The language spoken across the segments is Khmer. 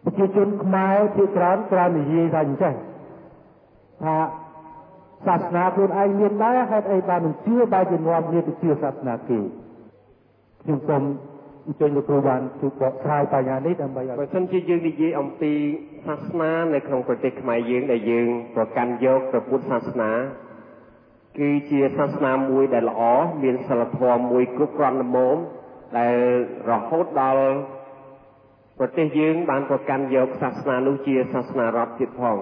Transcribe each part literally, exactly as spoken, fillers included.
ជាជនខ្មែរជាច្រើនច្រើននិយាយថាអញ្ចឹងថាសាសនាខ្លួនឯងមានដែរហេតុអីបានមិនជឿបែរជានាំគ្នាទៅជឿសាសនាគេខ្ញុំសូមអញ្ជើញលោកគ្រូបានជួយបកស្រាយបញ្ហានេះដើម្បីឲ្យបើសិនជាយើងនិយាយអំពីសាសនានៅក្នុងប្រទេសខ្មែរយើងដែលយើងប្រកាន់យកព្រះពុទ្ធសាសនាគឺជាសាសនាមួយដែលល្អមានសិលធម៌មួយគ្រប់គ្រាន់ល្មមដែលរហូតដល់ប្រទេសយើងបានប្រកាន់យកសាសនានោះជាសាសនារដ្ឋទៀតផង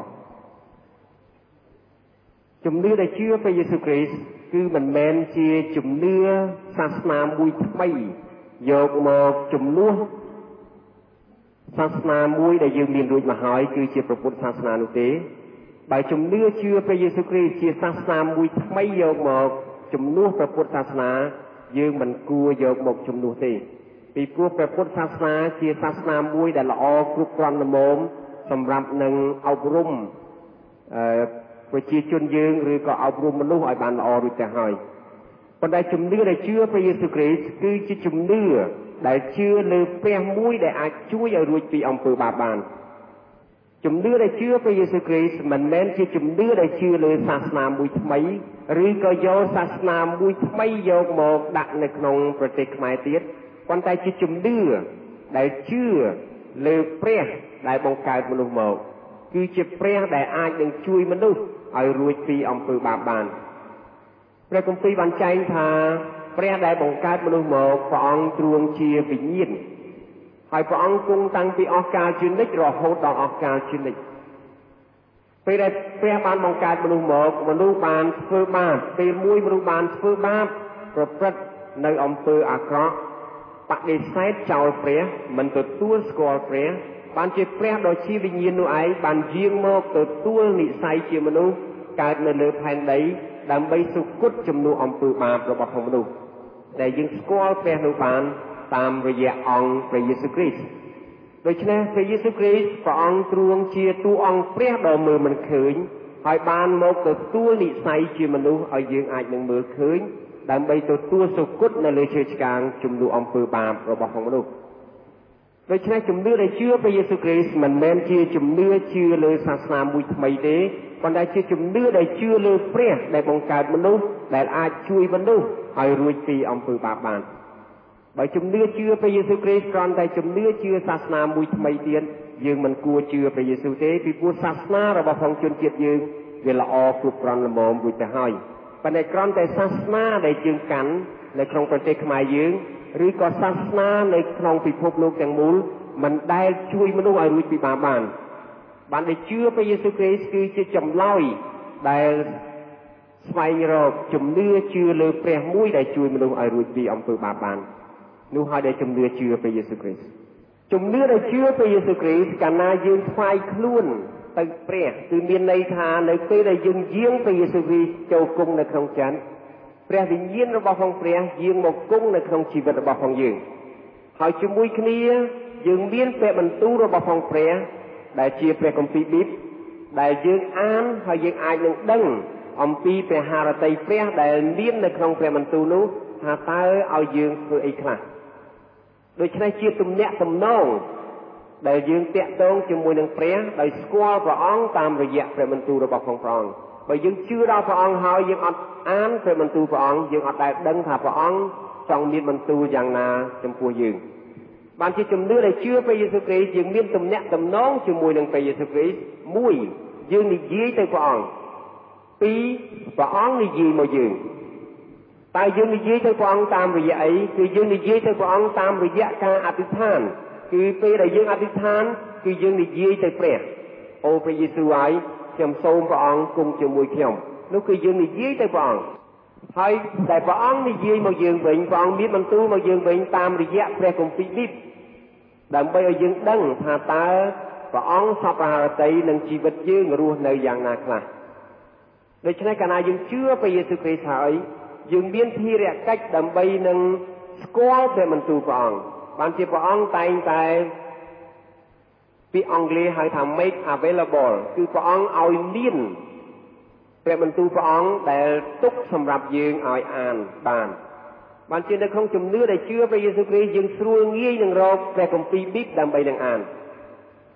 ជំនឿដែលជឿព្រះយេស៊ូវគ្រីស្ទគឺមិនមែនជាជំនឿសាសនាមួយថ្មីយកមកជំនួសសាសនាមួយដែលយើងមានរួចមកហើយគឺជាព្រះពុទ្ធសាសនានោះទេបើជំនឿជឿព្រះយេស៊ូវគ្រីស្ទជាសាសនាមួយថ្មីយកមកជំនួសព្រះពុទ្ធសាសនាយើងមិនគួរយកមកជំនួសទេពីព្រោះព្រះពុទ្ធសាសនាជាសាសនាមួយដែលល្អគ្រប់គ្រាន់ល្មមសម្រាប់នឹងអប់រំអឺប្រជាជនយើងឬក៏អប់រំមនុស្សឲ្យបានល្អរួចទៅហើយប៉ុន្តែជំនឿដែលជឿព្រះយេស៊ូវគ្រីស្ទគឺជាជំនឿដែលជឿលើព្រះមួយដែលអាចជួយឲ្យរួចពីអំពើបាបបានជំនឿដែលជឿព្រះយេស៊ូវគ្រីស្ទមិនមែនជាជំនឿដែលជឿលើសាសនាមួយថ្មីឬក៏យកសាសនាមួយថ្មីយកមកដាក់នៅក្នុងប្រទេសខ្មែរទៀតប៉ុន្តែជាជំនឿដែលជឿលើព្រះដែលបង្កើតមនុស្សមកគឺជាព្រះដែលអាចនឹងជួយមនុស្សឲ្យរួចពីអំពើបាបបានព្រះគម្ពីរបានចែងថាព្រះដែលបង្កើតមនុស្សមកព្រះអង្គទ្រង់ជាវិញ្ញាណហើយព្រះអង្គគង់តាំងពីអស់កលជានិច្ចរហូតដល់អស់កលជានិច្ចពេលដែលព្រះបានបង្កើតមនុស្សមកមនុស្សបានធ្វើបាបពេលមួយមនុស្សបានធ្វើបាបប្រព្រឹត្តនៅអំពើអាក្រក់បដិសេធចោលព្រះមិនទទួលស្គាល់ព្រះបានជាព្រះដ៏ជាវិញ្ញាណនោះឯងបានយាងមកទទួលនិស្ស័យជាមនុស្សកើតនៅលើផែនដីដើម្បីសុគតជំនួសអំពើបាបរបស់មនុស្សដែលយើងស្គាល់ព្រះនោះបានតាមរយៈអង្គព្រះយេស៊ូវគ្រីស្ទដូច្នេះព្រះយេស៊ូវគ្រីស្ទព្រះអង្គទ្រង់ជាតួអង្គព្រះដ៏មើលមិនឃើញហើយបានមកទទួលនិស្ស័យជាមនុស្សឲ្យយើងអាចនឹងមើលឃើញដើម្បីទទួលសុគតនៅលើឈើឆ្កាងជំនួសអំពើបាបរបស់មនុស្សដូច្នេះជំនឿដែលជឿព្រះយេស៊ូវគ្រីស្ទមិនមែនជាជំនឿជឿលើសាសនាមួយថ្មីទេប៉ុន្តែជាជំនឿដែលជឿលើព្រះដែលបង្កើតមនុស្សដែលអាចជួយមនុស្សឲ្យរួចពីអំពើបាបបានបើជំនឿជឿព្រះយេស៊ូវគ្រីស្ទគ្រាន់តែជំនឿជឿសាសនាមួយថ្មីទៀតយើងមិនគួរជឿព្រះយេស៊ូវទេពីព្រោះសាសនារបស់ផងជនជាតិយើងវាល្អគ្រប់គ្រាន់ល្មមរួចទៅហើយប៉ុន្តែគ្រាន់តែសាសនាដែលយើងកាន់នៅក្នុងប្រទេសខ្មែរយើងឬក៏សាសនានៅក្នុងពិភពលោកទាំងមូលមិនដែលជួយមនុស្សឲ្យរួចពីបាបបានបានដែលជឿព្រះយេស៊ូវគ្រីស្ទគឺជាចម្លើយដែលស្វែងរកជំនឿជឿលើព្រះមួយដែលជួយមនុស្សឲ្យរួចពីអំពើបាបបាននោះហើយដែលជំនឿជឿព្រះយេស៊ូវគ្រីស្ទជំនឿដែលជឿព្រះយេស៊ូវគ្រីស្ទកាលណាយើងថ្វាយខ្លួនទៅព្រះគឺមានន័យថានៅពេលដែលយើងយាងព្រះយេស៊ូវគ្រីស្ទចូលគង់នៅក្នុងចិត្តព្រះវិញ្ញាណរបស់ផងព្រះយាងមកគង់នៅក្នុងជីវិតរបស់ផងយើងហើយជាមួយគ្នាយើងមានព្រះបន្ទូលរបស់ផងព្រះដែលជាព្រះគម្ពីរប៊ីបដែលយើងអានហើយយើងអាចនឹងដឹងអំពីព្រះハរតីព្រះដែលមាននៅក្នុងព្រះបន្ទូលនោះថាតើឲ្យយើងធ្វើអីខ្លះដូច្នេះជាទំនាក់ទំនងដែលយើងតាក់ទងជាមួយនឹងព្រះដោយស្គាល់ព្រះអង្គតាមរយៈព្រះបន្ទូលរបស់ផងព្រះអង្គបើយើងជឿដល់ព្រះអង្គហើយយើងអត់អានព្រះបន្ទូលព្រះអង្គយើងអត់ដែលដឹងថាព្រះអង្គចង់មានបន្ទូលយ៉ាងណាចំពោះយើងបានជាជំនឿដែលជឿព្រះយេស៊ូវគ្រីស្ទយើងមានទំនាក់ទំនងជាមួយនឹងព្រះយេស៊ូវគ្រីស្ទមួយយើងនិយាយទៅព្រះអង្គពីរព្រះអង្គនិយាយមកយើងតែយើងនិយាយទៅព្រះអង្គតាមរយៈអីគឺយើងនិយាយទៅព្រះអង្គតាមរយៈការអធិដ្ឋានគឺពេលដែលយើងអធិដ្ឋានគឺយើងនិយាយទៅព្រះអូព្រះយេស៊ូវហើយខ្ញុំសូមព្រះអង្គគង់ជាមួយខ្ញុំនោះគឺយើងនិយាយទៅព្រះអង្គហើយតែព្រះអង្គនិយាយមកយើងវិញព្រះអង្គមានបន្ទូលមកយើងវិញតាមរយៈព្រះគម្ពីរប៊ីបដើម្បីឲ្យយើងដឹងថាតើព្រះអង្គសពハរតីនឹងជីវិតយើងរស់នៅយ៉ាងណាខ្លះដូច្នេះកាលណាយើងជឿព្រះយេស៊ូវគ្រីស្ទហើយយើងមានភារកិច្ចដើម្បីនឹងស្គាល់ព្រះបន្ទូលព្រះអង្គបានជាព្រះអង្គតែងតែពីអង់គ្លេសហៅថា make available គឺព្រះអង្គឲ្យមានព្រះបន្ទូលព្រះអង្គដែលទុកសម្រាប់យើងឲ្យអានបានបានជានៅក្នុងជំនឿដែលជឿព្រះយេស៊ូវគ្រីស្ទយើងស្រួលងាយនឹងរកព្រះគម្ពីរប៊ីបដើម្បីនឹងអាន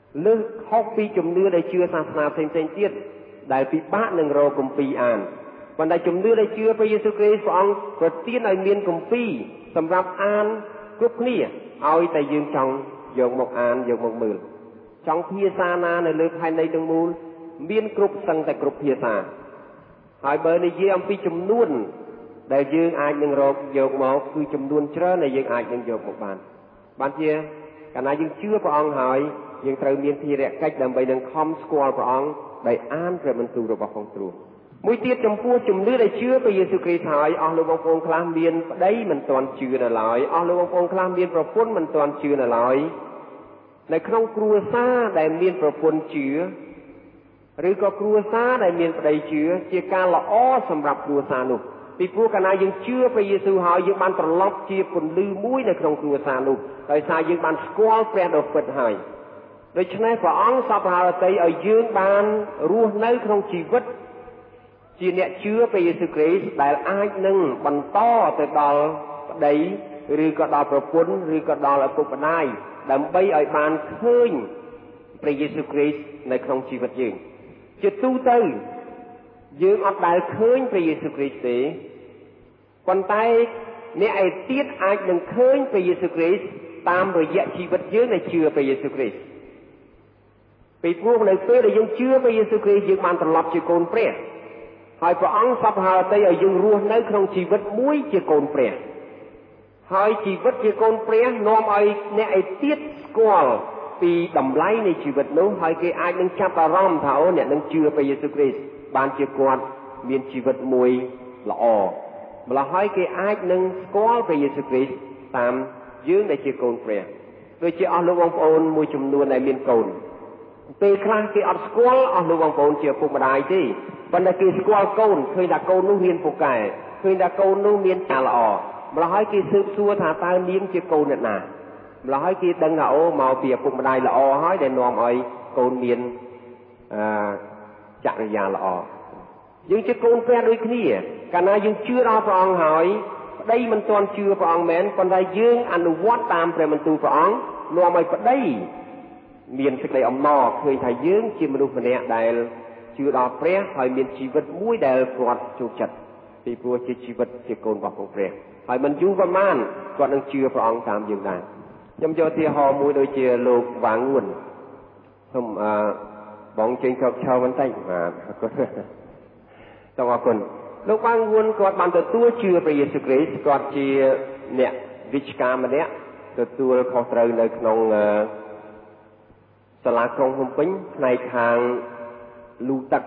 លើកខុសពីជំនឿដែលជឿសាសនាផ្សេងៗទៀតដែលពិបាកនឹងរកគម្ពីរអានប៉ុន្តែជំនឿដែលជឿព្រះយេស៊ូវគ្រីស្ទព្រះអង្គប្រទានឲ្យមានគម្ពីរសម្រាប់អានគ្រប់គ្នាឲ្យតែយើងចង់យកមកអានយកមកមើលចង់ភាសាណានៅលើផែនដីទាំងមូលមានគ្រប់សឹងតែគ្រប់ភាសាហើយបើនិយាយអំពីចំនួនដែលយើងអាចនឹងរកយកមកគឺចំនួនច្រើនដែលយើងអាចនឹងយកមកបានបានជាកាលណាយើងជឿព្រះអង្គហើយយើងត្រូវមានភារកិច្ចដើម្បីនឹងខំស្គាល់ព្រះអង្គដោយអានព្រះបន្ទូលរបស់ព្រះទ្រង់មួយទៀតចំពោះជំនឿដែលជឿព្រះយេស៊ូវគ្រីស្ទហើយអស់លោកបងប្អូនខ្លះមានប្តីមិនទាន់ជឿនៅឡើយអស់លោកបងប្អូនខ្លះមានប្រពន្ធមិនទាន់ជឿនៅឡើយនៅក្នុងគ្រួសារដែលមានប្រពន្ធជឿឬក៏គ្រួសារដែលមានប្តីជឿជាការល្អសម្រាប់គ្រួសារនោះពីព្រោះកាលណាយើងជឿព្រះយេស៊ូវហើយយើងបានត្រឡប់ជាពន្លឺមួយនៅក្នុងគ្រួសារនោះដោយសារយើងបានស្គាល់ព្រះដ៏ពិតហើយដូច្នេះព្រះអង្គសពហឫទ័យឲ្យយើងបានរស់នៅក្នុងជីវិតជាអ្នកជឿព្រះយេស៊ូវគ្រីស្ទដែលអាចនឹងបន្តទៅដល់ប្តីឬក៏ដល់ប្រពន្ធឬក៏ដល់ឪពុកម្ដាយដើម្បីឲ្យបានឃើញព្រះយេស៊ូវគ្រីស្ទនៅក្នុងជីវិតយើងជាទូទៅយើងអត់ដែលឃើញព្រះយេស៊ូវគ្រីស្ទទេប៉ុន្តែអ្នកឯទៀតអាចនឹងឃើញព្រះយេស៊ូវគ្រីស្ទតាមរយៈជីវិតយើងដែលជឿព្រះយេស៊ូវគ្រីស្ទពីព្រោះនៅពេលដែលយើងជឿព្រះយេស៊ូវគ្រីស្ទយើងបានត្រឡប់ជាកូនព្រះហើយព្រះអង្គសពហឫទ័យឲ្យយើងរស់នៅក្នុងជីវិតមួយជាកូនព្រះហើយជីវិតជាកូនព្រះនាំឲ្យអ្នកឯទៀតស្គាល់ពីតម្លៃនៃជីវិតនោះហើយគេអាចនឹងចាប់អារម្មណ៍ថាអូអ្នកនឹងជឿព្រះយេស៊ូវគ្រីស្ទបានជាគាត់មានជីវិតមួយល្អម្ល៉េះហើយគេអាចនឹងស្គាល់ព្រះយេស៊ូវគ្រីស្ទតាមយើងដែលជាកូនព្រះដូចជាអស់លោកបងប្អូនមួយចំនួនដែលមានកូនពេលខ្លះគេអត់ស្គាល់អស់លោកបងប្អូនជាឪពុកម្ដាយទេប៉ុន្តែគេស្គាល់កូនឃើញថាកូននោះរៀនពូកែឃើញថាកូននោះមានការល្អម្ល៉េះហើយគេស៊ើបសួរថាតើនាងជាកូនអ្នកណាម្ល៉េះហើយគេដឹងថាអូមកពីឪពុកម្ដាយល្អហើយដែលនាំឲ្យកូនមានអឺចរិយាល្អយើងជាកូនព្រះដូចគ្នាកាលណាយើងជឿដល់ព្រះអង្គហើយប្តីមិនទាន់ជឿព្រះអង្គមែនប៉ុន្តែយើងអនុវត្តតាមព្រះបន្ទូលព្រះអង្គនាំឲ្យប្តីមានសេចក្តីអំណរឃើញថាយើងជាមនុស្សម្នាក់ដែលជឿដល់ព្រះហើយមានជីវិតមួយដែលគាត់ចូលចិត្តពីព្រោះជាជីវិតជាកូនរបស់ព្រះហើយមិនយូរប៉ុន្មានគាត់នឹងជឿព្រះអង្គតាមយើងដែរខ្ញុំយកឧទាហរណ៍មួយដូចជាលោកវ៉ាងងួនសូមអឺបងចេញក្រោកឈរបន្តិចបាទអរគុណសូមអរគុណលោកវ៉ាងងួនគាត់បានទទួលជឿព្រះយេស៊ូវគ្រីស្ទគាត់ជាអ្នកវិជ្ជការម្នាក់ទទួលខុសត្រូវនៅក្នុងសាលាក្រុងភ្នំពេញផ្នែកខាងលូទឹក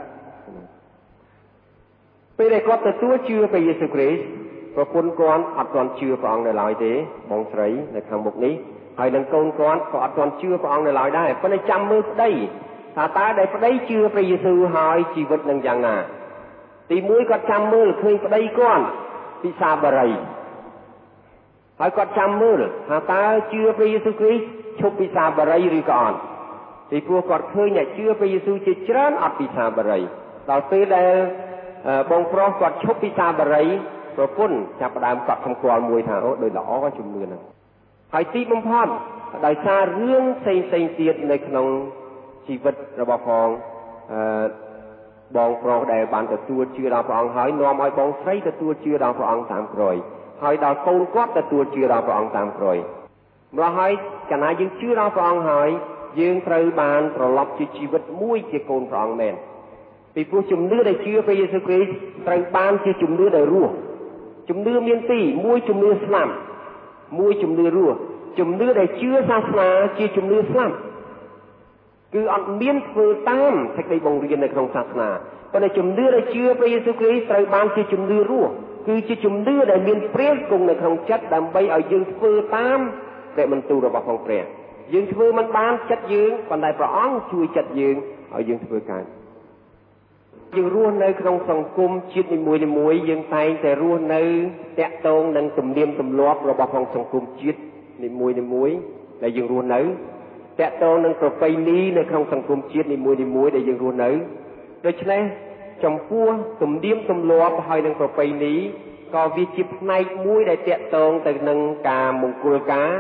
ពេលដែលគាត់ទទួលជឿព្រះយេស៊ូវគ្រីស្ទប្រពន្ធគាត់អត់ទាន់ជឿព្រះអង្គនៅឡើយទេបងស្រីនៅខាងមុខនេះហើយនឹងកូនគាត់ក៏អត់ទាន់ជឿព្រះអង្គនៅឡើយដែរប៉ុន្តែចាំមើលប្តីថាតើដែលប្តីជឿព្រះយេស៊ូវហើយជីវិតនឹងយ៉ាងណាទីមួយគាត់ចាំមើលឃើញប្តីគាត់ពិសាបារីហើយគាត់ចាំមើលថាតើជឿព្រះយេស៊ូវគ្រីស្ទឈប់ពិសាបារីឬក៏អត់ពីព្រោះគាត់ឃើញអ្នកជឿព្រះយេស៊ូវជាច្រើនអត់ពិសាបារីដល់ពេលដែលបងប្រុសគាត់ឈប់ពិសាបារីប្រពន្ធចាប់ផ្ដើមកត់សម្គាល់មួយថាអូដូចល្អជំនឿហ្នឹងហើយទីបំផុតដោយសាររឿងផ្សេងផ្សេងទៀតនៅក្នុងជីវិតរបស់ផងអឺបងប្រុសដែលបានទទួលជឿដល់ព្រះអង្គហើយនាំឲ្យបងស្រីទទួលជឿដល់ព្រះអង្គតាមក្រោយហើយដល់កូនគាត់ទទួលជឿដល់ព្រះអង្គតាមក្រោយម្ល៉េះហើយកាលណាយើងជឿដល់ព្រះអង្គហើយយើងត្រូវបានត្រឡប់ជាជីវិតមួយជាកូនព្រះអង្គមែនពីព្រោះជំនឿដែលជឿព្រះយេស៊ូវគ្រីស្ទត្រូវបានជាជំនឿដែលរស់ជំនឿមានពីរមួយជំនឿស្លាប់មួយជំនឿរស់ជំនឿដែលជឿសាសនាជាជំនឿស្លាប់គឺអត់មានធ្វើតាមសេចក្តីបង្រៀននៅក្នុងសាសនាប៉ុន្តែជំនឿដែលជឿព្រះយេស៊ូវគ្រីស្ទត្រូវបានជាជំនឿរស់គឺជាជំនឿដែលមានព្រះគង់នៅក្នុងចិត្តដើម្បីឲ្យយើងធ្វើតាមព្រះបន្ទូលរបស់ព្រះយើងធ្វើមិនបានចិត្តយើងប៉ុន្តែព្រះអង្គជួយចិត្តយើងឲ្យយើងធ្វើការយើងរស់នៅក្នុងសង្គមជាតិនីមួយៗយើងតែងតែរស់នៅតាក់ទងនឹងទំនៀមទម្លាប់របស់ក្នុងសង្គមជាតិនីមួយៗដែលយើងរស់នៅតាក់ទងនឹងប្រពៃណីនៅក្នុងសង្គមជាតិនីមួយៗដែលយើងរស់នៅដូច្នេះចំពោះទំនៀមទម្លាប់ហើយនឹងប្រពៃណីក៏វាជាផ្នែកមួយដែលតាក់ទងទៅនឹងការមង្គលការ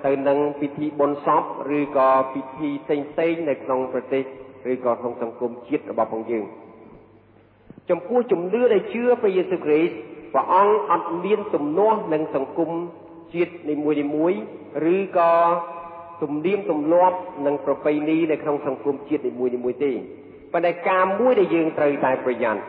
ទៅនឹងពិធីបុណ្យសពឬក៏ពិធីផ្សេងៗនៅក្នុងប្រទេសឬក៏ក្នុងសង្គមជាតិរបស់ផងយើងចំពោះជំនឿដែលជឿព្រះយេស៊ូវគ្រីស្ទព្រះអង្គអត់មានទំនាស់នឹងសង្គមជាតិនីមួយៗឬក៏ទំនៀមទម្លាប់និងប្រពៃណីនៅក្នុងសង្គមជាតិនីមួយៗទេប៉ុន្តែការមួយដែលយើងត្រូវតែប្រយ័ត្ន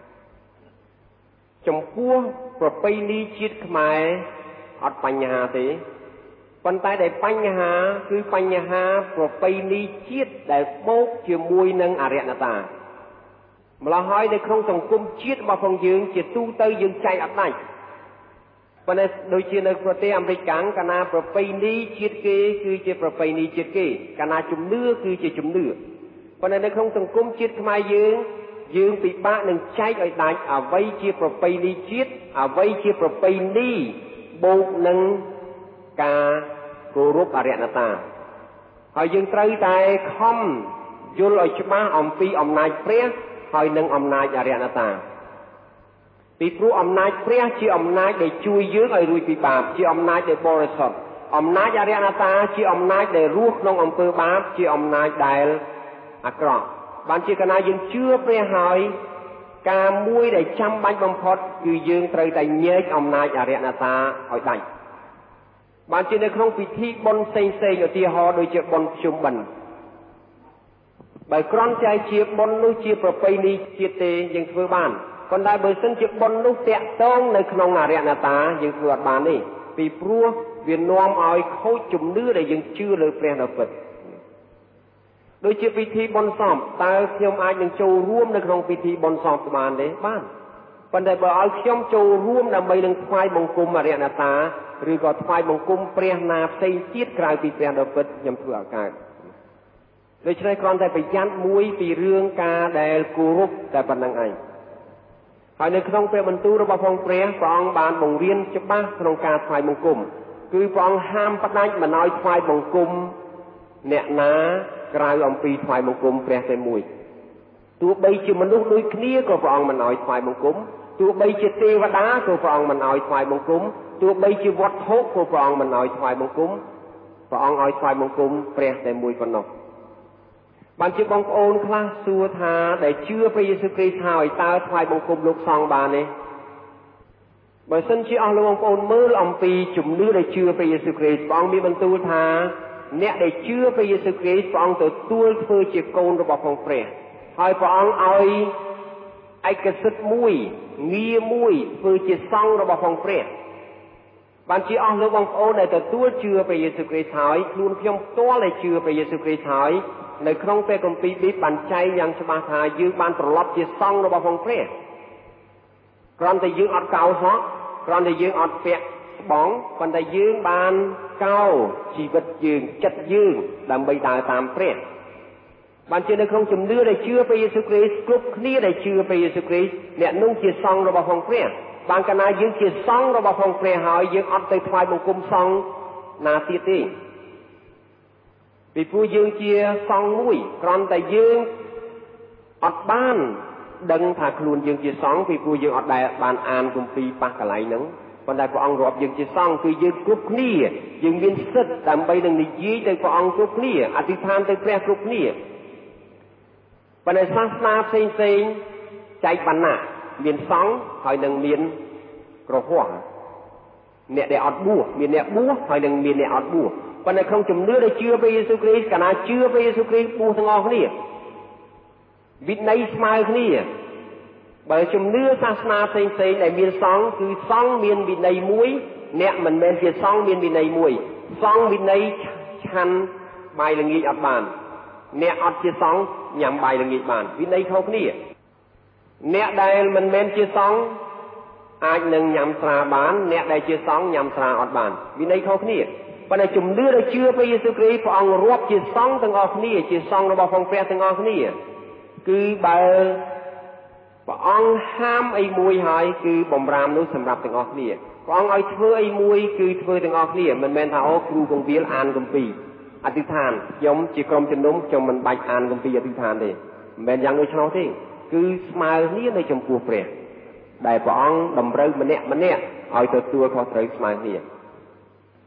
ចំពោះប្រពៃណីជាតិខ្មែរអត់បញ្ហាទេប៉ុន្តែដែលបញ្ហាគឺបញ្ហាប្រពៃណីជាតិដែលបូកជាមួយនឹងអរិយតាម្ល៉េះហើយនៅក្នុងសង្គមជាតិរបស់ផងយើងជាទូទៅយើងចែកអត់ដាច់ប៉ុន្តែដូចជានៅប្រទេសអាមេរិកកាំងកាលណាប្រពៃណីជាតិគេគឺជាប្រពៃណីជាតិគេកាលណាជំនឿគឺជាជំនឿប៉ុន្តែនៅក្នុងសង្គមជាតិខ្មែរយើងយើងពិបាកនឹងចែកឲ្យដាច់អ្វីជាប្រពៃណីជាតិអ្វីជាប្រពៃណីបូកនឹងការគោរពអរិយតាហើយយើងត្រូវតែខំយល់ឲ្យច្បាស់អំពីអំណាចព្រះហើយនឹងអំណាចអរិយតាពីព្រោះអំណាចព្រះជាអំណាចដែលជួយយើងឲ្យរួចពីបាបជាអំណាចដែលបរិសុទ្ធអំណាចអរិយតាជាអំណាចដែលរស់ក្នុងអំពើបាបជាអំណាចដែលអាក្រក់បានជាកាលណាយើងជឿព្រះហើយការមួយដែលចាំបាច់បំផុតគឺយើងត្រូវតែញែកអំណាចអរិយតាឲ្យដាច់បានជានៅក្នុងពិធីបុណ្យផ្សេងៗឧទាហរណ៍ដូចជាបុណ្យភ្ជុំបិណ្ឌបើគ្រាន់តែជាបុណ្យនោះជាប្រពៃណីជាតិទេយើងធ្វើបានប៉ុន្តែបើសិនជាបុណ្យនោះតាក់ទងនៅក្នុងអរិយតាយើងធ្វើអត់បានទេពីព្រោះវានាំឲ្យខូចជំនឿដែលយើងជឿលើព្រះដ៏ពិតដូចជាពិធីបុណ្យសពតើខ្ញុំអាចនឹងចូលរួមនៅក្នុងពិធីបុណ្យសពបានទេបានប៉ុន្តែបើឲ្យខ្ញុំចូលរួមដើម្បីនឹងថ្វាយបង្គំអរិយតាឬក៏ថ្វាយបង្គំព្រះណាផ្សេងទៀតក្រៅពីព្រះដ៏ពិតខ្ញុំធ្វើអត់កើតដូច្នេះគ្រាន់តែប្រយ័ត្នមួយពីរឿងការដែលគោរពតែប៉ុណ្្នឹងឯងហើយនៅក្នុងព្រះបន្ទូលរបស់ផងព្រះព្រះអង្គបានបង្រៀនច្បាស់ក្នុងការថ្វាយបង្គំគឺព្រះអង្គហាមផ្ដាច់មិនឲ្យថ្វាយបង្គំអ្នកណាក្រៅអំពីថ្វាយបង្គំព្រះតែមួយទោះបីជាមនុស្សដូចគ្នាក៏ព្រះអង្គមិនឲ្យថ្វាយបង្គំទោះបីជាទេវតាក៏ព្រះអង្គមិនឲ្យថ្វាយបង្គំទោះបីជាវត្ថុក៏ព្រះអង្គមិនឲ្យថ្វាយបង្គំព្រះអង្គឲ្យថ្វាយបង្គំព្រះតែមួយប៉ុណ្ណោះបានជាបងប្អូនខ្លះសួរថាដែលជឿព្រះយេស៊ូវគ្រីស្ទហើយតើថ្វាយបង្គំលោកសង្ឃបានទេបើសិនជាអស់លោកបងប្អូនមើលអំពីជំនឿដែលជឿព្រះយេស៊ូវគ្រីស្ទព្រះអង្គមានបន្ទូលថាអ្នកដែលជឿព្រះយេស៊ូវគ្រីស្ទព្រះអង្គទទួលធ្វើជាកូនរបស់ផងព្រះហើយព្រះអង្គឲ្យឯកសិទ្ធិមួយងារមួយធ្វើជាសង្ឃរបស់ផងព្រះបានជាអស់លោកបងប្អូនដែលទទួលជឿព្រះយេស៊ូវគ្រីស្ទហើយខ្លួនខ្ញុំផ្ទាល់ដែលជឿព្រះយេស៊ូវគ្រីស្ទហើយនៅក្នុងព្រះគម្ពីរប៊ីបបានចែងយ៉ាងច្បាស់ថាយើងបានត្រឡប់ជាសង្ឃរបស់ផងព្រះគ្រាន់តែយើងអត់កោសោះគ្រាន់តែយើងអត់ពាក់ស្បង់ប៉ុន្តែយើងបានកោជីវិតយើងចិត្តយើងដើម្បីដើរតាមព្រះបានជានៅក្នុងជំនឿដែលជឿព្រះយេស៊ូវគ្រីស្ទគ្រប់គ្នាដែលជឿព្រះយេស៊ូវគ្រីស្ទអ្នកនោះជាសង្ឃរបស់ផងព្រះបានកាលណាយើងជាសង្ឃរបស់ផងព្រះហើយយើងអត់ទៅថ្វាយបង្គំសង្ឃណាទៀតទេពីព្រោះយើងជាសង្ឃមួយគ្រាន់តែយើងអត់បានដឹងថាខ្លួនយើងជាសង្ឃពីព្រោះយើងអត់ដែលបានអានគម្ពីរប៉ះកន្លែងហ្នឹងប៉ុន្តែព្រះអង្គរាប់យើងជាសង្ឃគឺយើងគ្រប់គ្នាយើងមានសិទ្ធិដើម្បីនឹងនិយាយទៅព្រះអង្គគ្រប់គ្នាអធិដ្ឋានទៅព្រះគ្រប់គ្នាប៉ុន្តែសាសនាផ្សេងផ្សេងចែកបណ្ណាមានសង្ឃហើយនឹងមានក្រហមអ្នកដែលអត់បួសមានអ្នកបួសហើយនឹងមានអ្នកអត់បួសប៉ុន្តែក្នុងជំនឿដែលជឿព្រះយេស៊ូវគ្រីស្ទកាលណាជឿព្រះយេស៊ូវគ្រីស្ទបួសទាំងអស់គ្នាវិន័យស្មើគ្នាបើជំនឿសាសនាផ្សេងផ្សេងដែលមានសង្ឃគឺសង្ឃមានវិន័យមួយអ្នកមិនមែនជាសង្ឃមានវិន័យមួយសង្ឃវិន័យឆាន់បាយល្ងាចអត់បានអ្នកអត់ជាសង្ឃញ៉ាំបាយល្ងាចបានវិន័យខុសគ្នាអ្នកដែលមិនមែនជាសង្ឃអាចនឹងញ៉ាំស្រាបានអ្នកដែលជាសង្ឃញ៉ាំស្រាអត់បានវិន័យខុសគ្នាប៉ុន្តែជំនឿដែលជឿព្រះយេស៊ូវគ្រីស្ទព្រះអង្គរាប់ជាសង្ឃទាំងអស់គ្នាជាសង្ឃរបស់ផងព្រះទាំងអស់គ្នាគឺបើព្រះអង្គហាមអីមួយហើយគឺបំរាមនោះសម្រាប់ទាំងអស់គ្នាព្រះអង្គឲ្យធ្វើអីមួយគឺធ្វើទាំងអស់គ្នាមិនមែនថាអូគ្រូកងវិលអានគម្ពីរអធិដ្ឋានខ្ញុំជាក្រុមជំនុំខ្ញុំមិនបាច់អានគម្ពីរអធិដ្ឋានទេមិនមែនយ៉ាងដូចនោះទេគឺស្មើគ្នានៅចំពោះព្រះដែលព្រះអង្គតម្រូវម្នាក់ម្នាក់ឲ្យទទួលខុសត្រូវស្មើគ្នា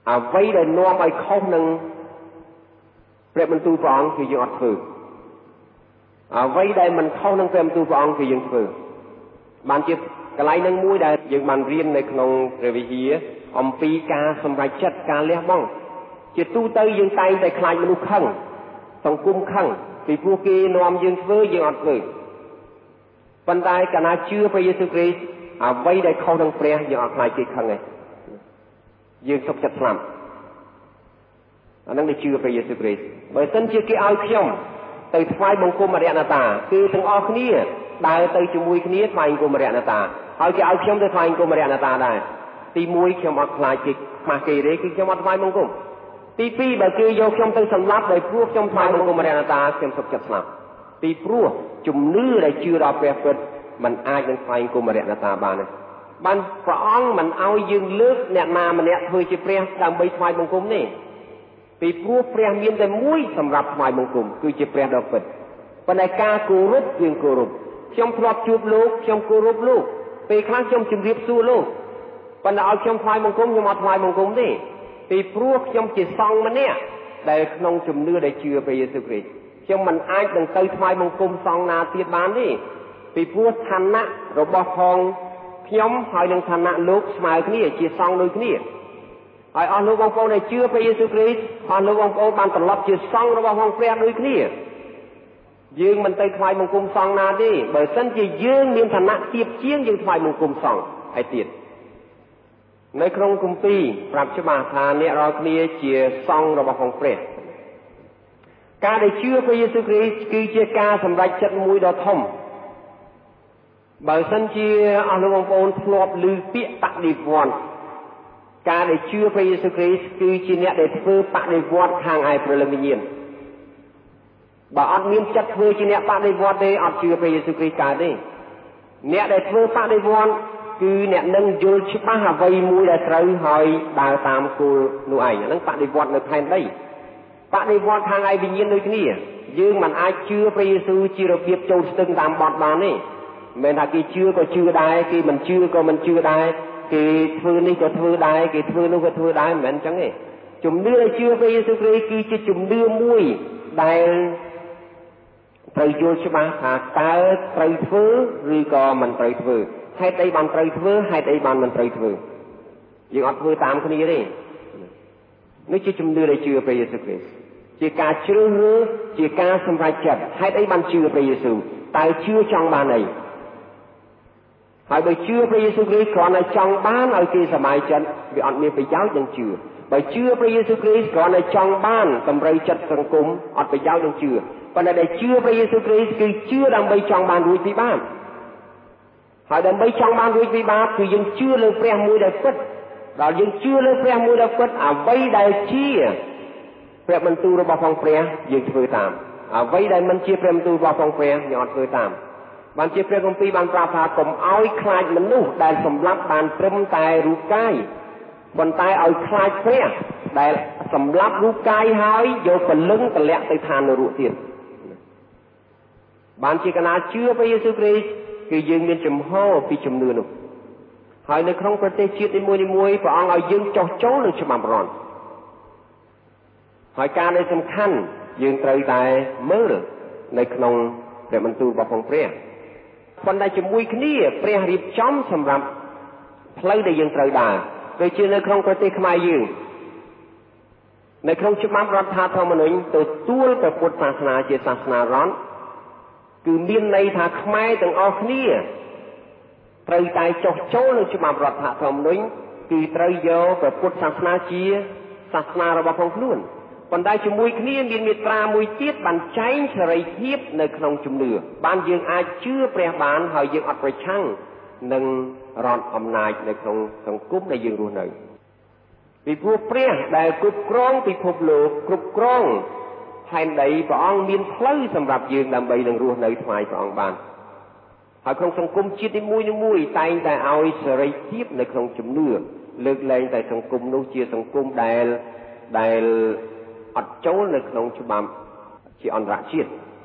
អ្វីដែលនាំឲ្យខុសនឹងព្រះបន្ទូលព្រះអង្គគឺយើងអត់ធ្វើអ្វីដែលមិនខុសនឹងព្រះបន្ទូលព្រះអង្គគឺយើងធ្វើបានជាកន្លែងនឹងមួយដែលយើងបានរៀននៅក្នុងព្រះវិហារអំពីការសម្រេចចិត្តការលះបង់ជាទូទៅយើងតែងតែខ្លាចមនុស្សខឹងសង្គមខឹងពីព្រោះគេនាំយើងធ្វើយើងអត់ធ្វើប៉ុន្តែកាលណាជឿព្រះយេស៊ូវគ្រីស្ទអ្វីដែលខុសនឹងព្រះយើងអត់ខ្លាចគេខឹងទេយើងសុខចិត្តស្លាប់អានឹងដែលជឿព្រះយេស៊ូវគ្រីស្ទបើមិនជាគេឲ្យខ្ញុំទៅថ្វាយបង្គំអរិយនាតាគឺទាំងអស់គ្នាដើរទៅជាមួយគ្នាថ្វាយបង្គំអរិយនាតាហើយគេឲ្យខ្ញុំទៅថ្វាយបង្គំអរិយនាតាដែរទីមួយខ្ញុំអត់ខ្លាចគេខ្មាស់គេទេគឺខ្ញុំអត់ថ្វាយបង្គំទីពីរបើគេយកខ្ញុំទៅសម្លាប់ដោយព្រោះខ្ញុំថ្វាយបង្គំអរិយនាតាខ្ញុំសុខចិត្តស្លាប់ពីព្រោះជំនឿដែលជឿដល់ព្រះពិតมันអាចនឹងថ្វាយបង្គំអរិយនាតាបានទេបានព្រះអង្គមិនឲ្យយើងលើកអ្នកណាម្នាក់ធ្វើជាព្រះដើម្បីថ្វាយបង្គំទេពីព្រោះព្រះមានតែមួយសម្រាប់ថ្វាយបង្គំគឺជាព្រះដ៏ពិតប៉ុន្តែការគោរពយើងគោរពខ្ញុំធ្លាប់ជួបលោកខ្ញុំគោរពលោកពេលខ្លះខ្ញុំជម្រាបសួរលោកប៉ុន្តែឲ្យខ្ញុំថ្វាយបង្គំខ្ញុំអត់ថ្វាយបង្គំទេពីព្រោះខ្ញុំជាសង្ឃម្នាក់ដែលក្នុងជំនឿដែលជឿព្រះយេស៊ូវគ្រីស្ទខ្ញុំមិនអាចនឹងទៅថ្វាយបង្គំសង្ឃណាទៀតបានទេពីព្រោះឋានៈរបស់ផងខ្ញុំហើយនឹងឋានៈលោកស្មើគ្នាជាសង្ឃដូចគ្នាហើយអស់លោកបងប្អូនដែលជឿព្រះយេស៊ូវគ្រីស្ទអស់លោកបងប្អូនបានត្រឡប់ជាសង្ឃរបស់ផងព្រះដូចគ្នាយើងមិនទៅថ្វាយបង្គំសង្ឃណាទេបើមិនជាយើងមានឋានៈទាបជាងយើងថ្វាយបង្គំសង្ឃហើយទៀតនៅក្នុងគម្ពីរប្រាប់ច្បាស់ថាអ្នករាល់គ្នាជាសង្ឃរបស់ផងព្រះការដែលជឿព្រះយេស៊ូវគ្រីស្ទគឺជាការសម្រេចចិត្តមួយដ៏ធំបើមិនជាអស់លោកបងប្អូនធ្លាប់ឮពាក្យបដិវត្តន៍ការដែលជឿព្រះយេស៊ូវគ្រីស្ទគឺជាអ្នកដែលធ្វើបដិវត្តន៍ខាងឯព្រលឹងវិញ្ញាណបើអត់មានចិត្តធ្វើជាអ្នកបដិវត្តន៍ទេអត់ជឿព្រះយេស៊ូវគ្រីស្ទកើតទេអ្នកដែលធ្វើបដិវត្តន៍គឺអ្នកនឹងយល់ច្បាស់អ្វីមួយដែលត្រូវហើយដើរតាមគោលនោះឯងអាហ្នឹងបដិវត្តន៍នៅផែនដីបដិវត្តន៍ខាងឯវិញ្ញាណដូចគ្នាយើងមិនអាចជឿព្រះយេស៊ូវជារបៀបចូលស្ទឹងតាមបទបានទេមិនថាគេជឿក៏ជឿដែរគេមិនជឿក៏មិនជឿដែរគេធ្វើនេះក៏ធ្វើដែរគេធ្វើនោះក៏ធ្វើដែរមិនមែនអញ្ចឹងទេជំនឿដែលជឿព្រះយេស៊ូវគ្រីស្ទគឺជាជំនឿមួយដែលត្រូវយល់ច្បាស់ថាតើត្រូវធ្វើឬក៏មិនត្រូវធ្វើហេតុអីបានត្រូវធ្វើហេតុអីបានមិនត្រូវធ្វើយើងអត់ធ្វើតាមគ្នាទេនេះជាជំនឿដែលជឿព្រះយេស៊ូវគ្រីស្ទជាការជ្រើសរើសជាការសម្រេចចិត្តហេតុអីបានជឿព្រះយេស៊ូវតើជឿចង់បានអីហើយបើជឿព្រះយេស៊ូវគ្រីស្ទគ្រាន់តែចង់បានឲ្យគេសប្បាយចិត្តវាអត់មានប្រយោជន៍នឹងជឿបើជឿព្រះយេស៊ូវគ្រីស្ទគ្រាន់តែចង់បានតម្រូវចិត្តសង្គមអត់ប្រយោជន៍នឹងជឿប៉ុន្តែដែលជឿព្រះយេស៊ូវគ្រីស្ទគឺជឿដើម្បីចង់បានរួចពីបាបហើយដើម្បីចង់បានរួចពីបាបគឺយើងជឿលើព្រះមួយដែលពិតដល់យើងជឿលើព្រះមួយដែលពិតអ្វីដែលជាព្រះបន្ទូលរបស់ផងព្រះយើងធ្វើតាមអ្វីដែលមិនជាព្រះបន្ទូលរបស់ផងព្រះយើងអត់ធ្វើតាមបានជាព្រះគម្ពីរបានប្រាប់ថាកុំឲ្យខ្លាចមនុស្សដែលសម្លាប់បានត្រឹមតែរូបកាយប៉ុន្តែឲ្យខ្លាចព្រះដែលសម្លាប់រូបកាយហើយយកពលឹងតម្លាក់ទៅឋាននរកទៀតបានជាកណាជឿព្រះយេស៊ូវគ្រីស្ទគឺយើងមានចំហពីជំនឿនោះហើយនៅក្នុងប្រទេសជាតិនីមួយៗព្រះអង្គឲ្យយើងចោះចូលនឹងច្បាប់រដ្ឋហើយការដែលសំខាន់យើងត្រូវតែមើលនៅក្នុងព្រះបន្ទូលរបស់ផងព្រះប៉ុន្តែជាមួយគ្នាព្រះរៀបចំសម្រាប់ផ្លូវដែលយើងត្រូវដើរដូចជានៅក្នុងប្រទេសខ្មែរយើងនៅក្នុងច្បាប់រដ្ឋធម្មនុញ្ញទទួលព្រះពុទ្ធសាសនាជាសាសនារដ្ឋគឺមានន័យថាខ្មែរទាំងអស់គ្នាត្រូវតែចុះចូលនឹងច្បាប់រដ្ឋធម្មនុញ្ញគឺត្រូវយកព្រះពុទ្ធសាសនាជាសាសនារបស់ផងខ្លួនប៉ុន្តែជាមួយគ្នាមានមាត្រាមួយទៀតបានចែងសេរីភាពនៅក្នុងជំនឿបានយើងអាចជឿព្រះបានហើយយើងអត់ប្រឆាំងនឹងរដ្ឋអំណាចនៅក្នុងសង្គមដែលយើងរស់នៅពីព្រោះព្រះដែលគ្រប់គ្រងពិភពលោកគ្រប់គ្រងផែនដីព្រះអង្គមានផ្លូវសម្រាប់យើងដើម្បីនឹងរស់នៅថ្វាយព្រះអង្គបានហើយក្នុងសង្គមជាតិនីមួយៗតែងតែឲ្យសេរីភាពនៅក្នុងជំនឿលើកលែងតែសង្គមនោះជាសង្គមដែលដែលអត់ចូលនៅក្នុងច្បាប់ជាអន្តរជាតិ